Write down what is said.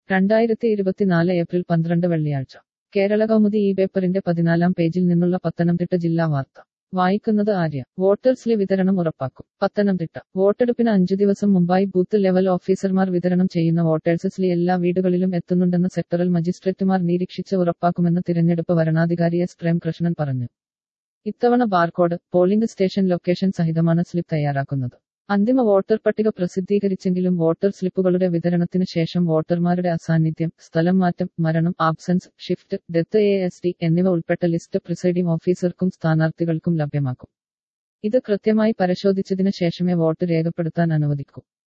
2024 April 12 വെള്ളിയാഴ്ച കേരള കൗമുദി ഈ പേപ്പറിന്റെ 14 പേജിൽ നിന്നുള്ള പത്തനംതിട്ട ജില്ലാ വാർത്ത വായിക്കുന്നത് ആര്യ. വോട്ടർ സ്ലിപ്പ് വിതരണം ഉറപ്പാക്കും. പത്തനംതിട്ട വോട്ടെടുപ്പിന് 5 ദിവസം മുമ്പായി ബൂത്ത് ലെവൽ ഓഫീസർമാർ വിതരണം ചെയ്യുന്ന വോട്ടേഴ്സ് സ്ലിപ്പ് എല്ലാ വീടുകളിലും എത്തുന്നുണ്ടെന്ന് സെക്ടറൽ മജിസ്ട്രേറ്റുമാർ നിരീക്ഷിച്ച് ഉറപ്പാക്കുമെന്ന് തിരഞ്ഞെടുപ്പ് വരണാധികാരി എസ് പ്രേംകൃഷ്ണൻ പറഞ്ഞു. ഇത്തവണ ബാർകോഡ്, പോളിംഗ് സ്റ്റേഷൻ ലൊക്കേഷൻ സഹിതമാണ് സ്ലിപ്പ് തയ്യാറാക്കുന്നത്. അന്തിമ വോട്ടർ പട്ടിക പ്രസിദ്ധീകരിച്ചെങ്കിലും വോട്ടർ സ്ലിപ്പുകളുടെ വിതരണത്തിന് ശേഷം വോട്ടർമാരുടെ അസാന്നിധ്യം, സ്ഥലം മാറ്റം, മരണം, ആബ്സെൻസ്, ഷിഫ്റ്റ്, ഡെത്ത്, ASD എന്നിവ ഉൾപ്പെട്ട ലിസ്റ്റ് പ്രിസൈഡിംഗ് ഓഫീസർക്കും സ്ഥാനാർത്ഥികൾക്കും ലഭ്യമാക്കും. ഇത് കൃത്യമായി പരിശോധിച്ചതിന് ശേഷമേ വോട്ട് രേഖപ്പെടുത്താൻ അനുവദിക്കൂ.